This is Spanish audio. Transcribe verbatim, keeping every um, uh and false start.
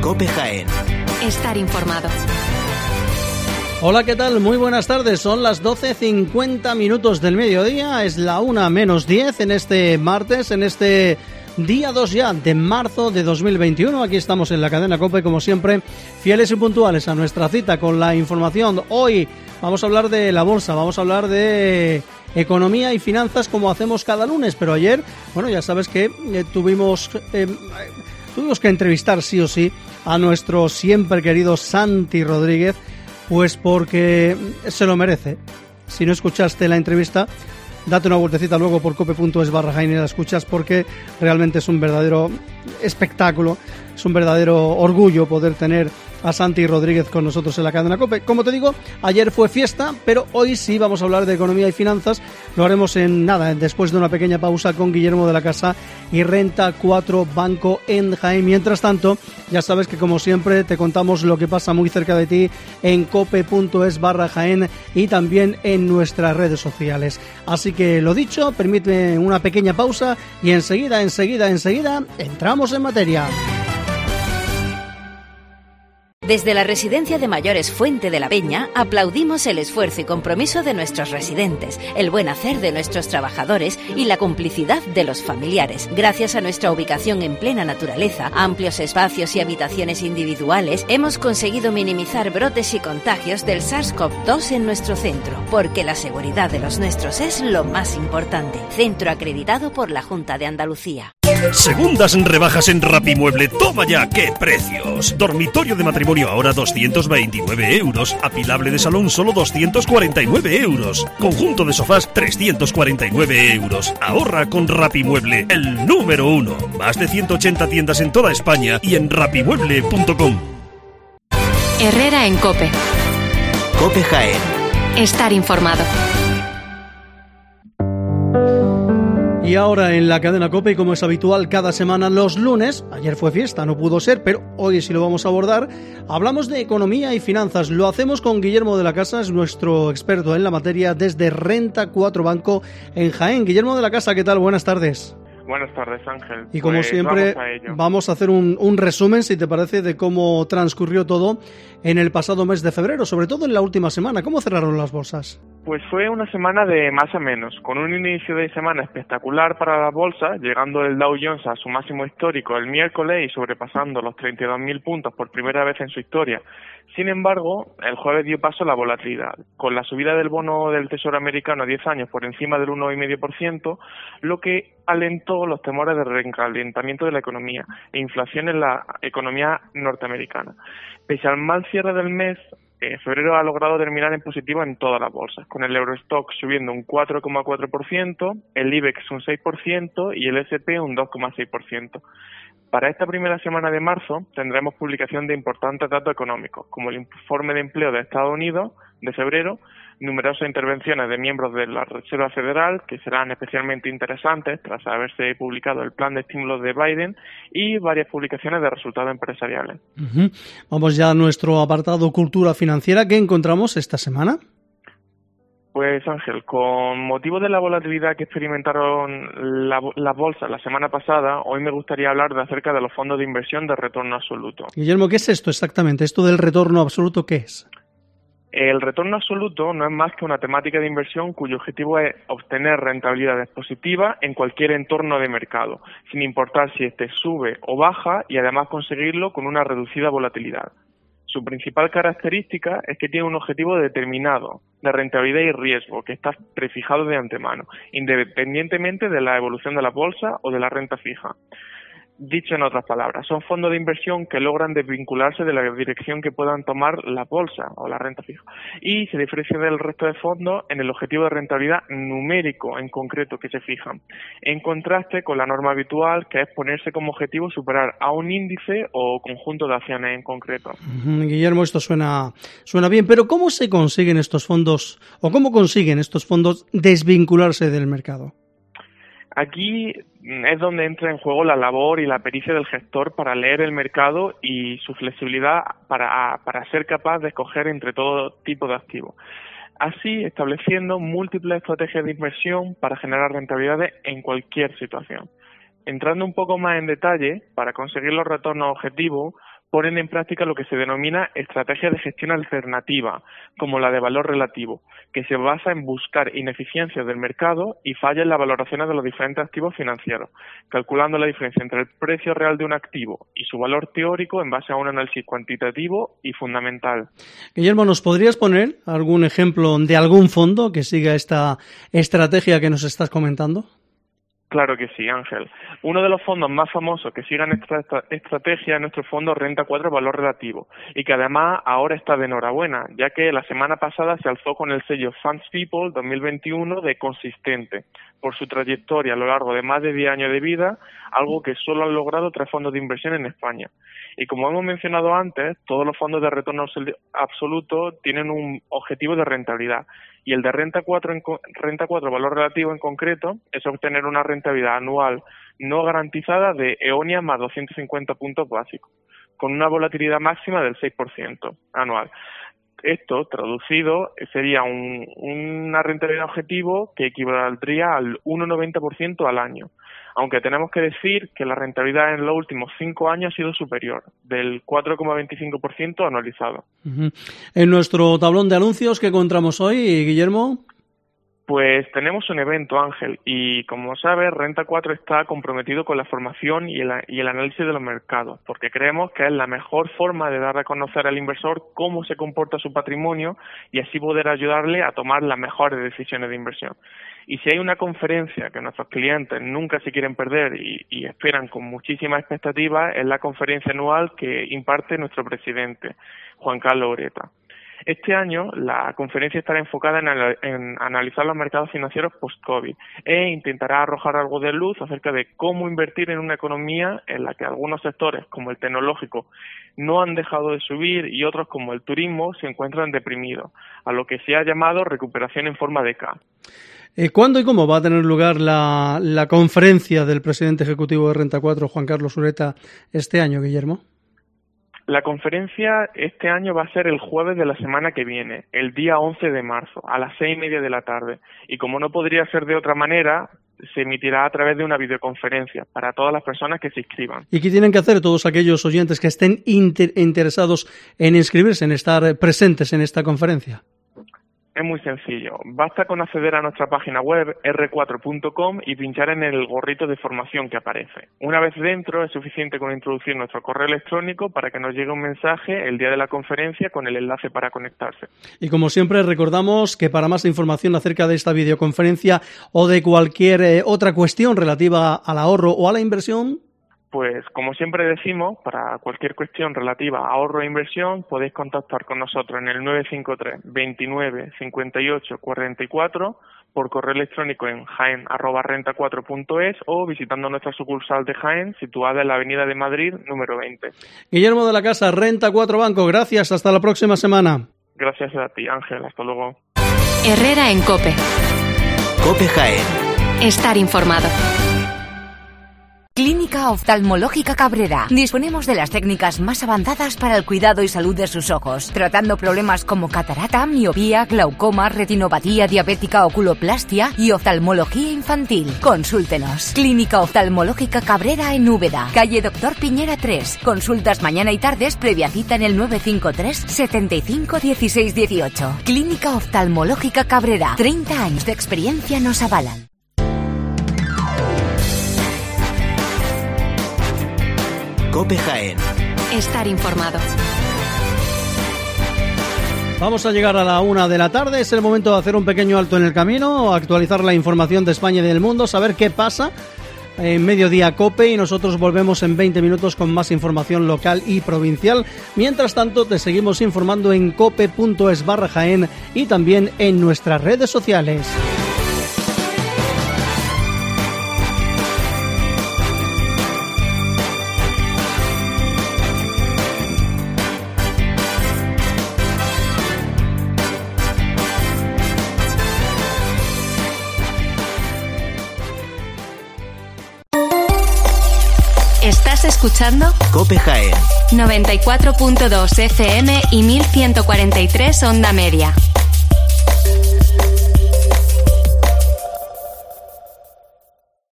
COPE Jaén. Estar informado. Hola, ¿qué tal? Muy buenas tardes. Son las doce cincuenta minutos del mediodía. Es la una menos diez en este martes, en este día dos ya de marzo de dos mil veintiuno. Aquí estamos en la cadena COPE, como siempre, fieles y puntuales a nuestra cita con la información. Hoy vamos a hablar de la bolsa, vamos a hablar de economía y finanzas como hacemos cada lunes. Pero ayer, bueno, ya sabes que eh, tuvimos... Eh, tuvimos que entrevistar sí o sí a nuestro siempre querido Santi Rodríguez, pues porque se lo merece. Si no escuchaste la entrevista, date una vueltecita luego por cope.es barra Jaén y la escuchas, porque realmente es un verdadero espectáculo, es un verdadero orgullo poder tener a Santi Rodríguez con nosotros en la cadena COPE. Como te digo, ayer fue fiesta, pero hoy sí vamos a hablar de economía y finanzas. Lo haremos en nada, después de una pequeña pausa con Guillermo de la Casa y Renta cuatro Banco en Jaén. Mientras tanto, ya sabes que como siempre te contamos lo que pasa muy cerca de ti en cope.es barra Jaén y también en nuestras redes sociales. Así que lo dicho, permíteme una pequeña pausa y enseguida, enseguida, enseguida entramos en materia. Desde la Residencia de Mayores Fuente de la Peña aplaudimos el esfuerzo y compromiso de nuestros residentes, el buen hacer de nuestros trabajadores y la complicidad de los familiares. Gracias a nuestra ubicación en plena naturaleza, amplios espacios y habitaciones individuales, hemos conseguido minimizar brotes y contagios del SARS-CoV dos en nuestro centro, porque la seguridad de los nuestros es lo más importante. Centro acreditado por la Junta de Andalucía. Segundas rebajas en Rapimueble. Toma ya, qué precios. Dormitorio de matrimonio ahora doscientos veintinueve euros. Apilable de salón solo doscientos cuarenta y nueve euros. Conjunto de sofás trescientos cuarenta y nueve euros. Ahorra con Rapimueble, el número uno. Más de ciento ochenta tiendas en toda España y en rapimueble punto com. Herrera en COPE. COPE Jaén. Estar informado. Y ahora en la cadena COPE, y como es habitual cada semana los lunes, ayer fue fiesta, no pudo ser, pero hoy sí lo vamos a abordar, hablamos de economía y finanzas. Lo hacemos con Guillermo de la Casa, es nuestro experto en la materia desde Renta cuatro Banco en Jaén. Guillermo de la Casa, ¿qué tal? Buenas tardes. Buenas tardes, Ángel. Y como pues siempre, vamos a, vamos a hacer un, un resumen, si te parece, de cómo transcurrió todo en el pasado mes de febrero, sobre todo en la última semana. ¿Cómo cerraron las bolsas? Pues fue una semana de más a menos, con un inicio de semana espectacular para la bolsa, llegando el Dow Jones a su máximo histórico el miércoles y sobrepasando los treinta y dos mil puntos por primera vez en su historia. Sin embargo, el jueves dio paso a la volatilidad, con la subida del bono del Tesoro americano a diez años por encima del uno coma cinco por ciento, lo que alentó los temores de recalentamiento de la economía e inflación en la economía norteamericana. Pese al mal cierre del mes, eh, febrero ha logrado terminar en positivo en todas las bolsas, con el Eurostock subiendo un cuatro coma cuatro por ciento, el IBEX un seis por ciento y el ese and pe un dos coma seis por ciento. Para esta primera semana de marzo tendremos publicación de importantes datos económicos, como el informe de empleo de Estados Unidos de febrero, numerosas intervenciones de miembros de la Reserva Federal, que serán especialmente interesantes tras haberse publicado el plan de estímulos de Biden, y varias publicaciones de resultados empresariales. Uh-huh. Vamos ya a nuestro apartado Cultura Financiera. ¿Qué encontramos esta semana? Pues Ángel, con motivo de la volatilidad que experimentaron las la bolsas la semana pasada, hoy me gustaría hablar de acerca de los fondos de inversión de retorno absoluto. Guillermo, ¿qué es esto exactamente? ¿Esto del retorno absoluto qué es? El retorno absoluto no es más que una temática de inversión cuyo objetivo es obtener rentabilidades positivas en cualquier entorno de mercado, sin importar si este sube o baja, y además conseguirlo con una reducida volatilidad. Su principal característica es que tiene un objetivo determinado de rentabilidad y riesgo que está prefijado de antemano, independientemente de la evolución de la bolsa o de la renta fija. Dicho en otras palabras, son fondos de inversión que logran desvincularse de la dirección que puedan tomar la bolsa o la renta fija, y se diferencian del resto de fondos en el objetivo de rentabilidad numérico en concreto que se fijan, en contraste con la norma habitual, que es ponerse como objetivo superar a un índice o conjunto de acciones en concreto. Uh-huh. Guillermo, esto suena, suena bien, pero ¿cómo se consiguen estos fondos, o cómo consiguen estos fondos desvincularse del mercado? Aquí es donde entra en juego la labor y la pericia del gestor para leer el mercado y su flexibilidad para, para ser capaz de escoger entre todo tipo de activos. Así, estableciendo múltiples estrategias de inversión para generar rentabilidades en cualquier situación. Entrando un poco más en detalle, para conseguir los retornos objetivos, ponen en práctica lo que se denomina estrategia de gestión alternativa, como la de valor relativo, que se basa en buscar ineficiencias del mercado y fallas en las valoraciones de los diferentes activos financieros, calculando la diferencia entre el precio real de un activo y su valor teórico en base a un análisis cuantitativo y fundamental. Guillermo, ¿nos podrías poner algún ejemplo de algún fondo que siga esta estrategia que nos estás comentando? Claro que sí, Ángel. Uno de los fondos más famosos que sigan esta estrategia es nuestro fondo Renta cuatro Valor Relativo, y que además ahora está de enhorabuena, ya que la semana pasada se alzó con el sello Funds People dos mil veintiuno de consistente, por su trayectoria a lo largo de más de diez años de vida, algo que solo han logrado tres fondos de inversión en España. Y como hemos mencionado antes, todos los fondos de retorno absoluto tienen un objetivo de rentabilidad, y el de Renta cuatro, en, Renta cuatro Valor Relativo en concreto es obtener una rentabilidad anual no garantizada de Eonia más doscientos cincuenta puntos básicos, con una volatilidad máxima del seis por ciento anual. Esto, traducido, sería un, una rentabilidad objetivo que equivaldría al uno coma noventa por ciento al año, aunque tenemos que decir que la rentabilidad en los últimos cinco años ha sido superior, del cuatro coma veinticinco por ciento anualizado. Uh-huh. En nuestro tablón de anuncios, ¿qué encontramos hoy, Guillermo? Pues tenemos un evento, Ángel, y como sabes, Renta cuatro está comprometido con la formación y el, y el análisis de los mercados, porque creemos que es la mejor forma de dar a conocer al inversor cómo se comporta su patrimonio y así poder ayudarle a tomar las mejores decisiones de inversión. Y si hay una conferencia que nuestros clientes nunca se quieren perder y, y esperan con muchísimas expectativas, es la conferencia anual que imparte nuestro presidente, Juan Carlos Ureta. Este año la conferencia estará enfocada en, en analizar los mercados financieros post-COVID e intentará arrojar algo de luz acerca de cómo invertir en una economía en la que algunos sectores, como el tecnológico, no han dejado de subir y otros, como el turismo, se encuentran deprimidos, a lo que se ha llamado recuperación en forma de K. ¿Cuándo y cómo va a tener lugar la, la conferencia del presidente ejecutivo de Renta cuatro, Juan Carlos Ureta, este año, Guillermo? La conferencia este año va a ser el jueves de la semana que viene, el día once de marzo, a las seis y media de la tarde. Y como no podría ser de otra manera, se emitirá a través de una videoconferencia para todas las personas que se inscriban. ¿Y qué tienen que hacer todos aquellos oyentes que estén inter- interesados en inscribirse, en estar presentes en esta conferencia? Es muy sencillo. Basta con acceder a nuestra página web erre cuatro punto com y pinchar en el gorrito de formación que aparece. Una vez dentro, es suficiente con introducir nuestro correo electrónico para que nos llegue un mensaje el día de la conferencia con el enlace para conectarse. Y como siempre, recordamos que para más información acerca de esta videoconferencia o de cualquier eh, otra cuestión relativa al ahorro o a la inversión, pues como siempre decimos, para cualquier cuestión relativa a ahorro e inversión, podéis contactar con nosotros en el nueve cinco tres, veintinueve, cincuenta y ocho, cuarenta y cuatro, por correo electrónico en jaén arroba renta cuatro punto es o visitando nuestra sucursal de Jaén, situada en la Avenida de Madrid, número veinte. Guillermo de la Casa, Renta cuatro Banco, gracias, hasta la próxima semana. Gracias a ti, Ángel, hasta luego. Herrera en COPE. COPE Jaén. Estar informado. Clínica Oftalmológica Cabrera. Disponemos de las técnicas más avanzadas para el cuidado y salud de sus ojos, tratando problemas como catarata, miopía, glaucoma, retinopatía diabética, oculoplastia y oftalmología infantil. Consúltenos. Clínica Oftalmológica Cabrera en Úbeda, calle Doctor Piñera tres. Consultas mañana y tardes previa cita en el nueve cinco tres, setenta y cinco, dieciséis dieciocho. Clínica Oftalmológica Cabrera. treinta años de experiencia nos avalan. COPE Jaén. Estar informado. Vamos a llegar a la una de la tarde, es el momento de hacer un pequeño alto en el camino, actualizar la información de España y del mundo, saber qué pasa en Mediodía COPE, y nosotros volvemos en veinte minutos con más información local y provincial. Mientras tanto, te seguimos informando en cope punto es barra Jaén y también en nuestras redes sociales. ¿Estás escuchando? COPE Jaén. noventa y cuatro punto dos F M y mil ciento cuarenta y tres onda media.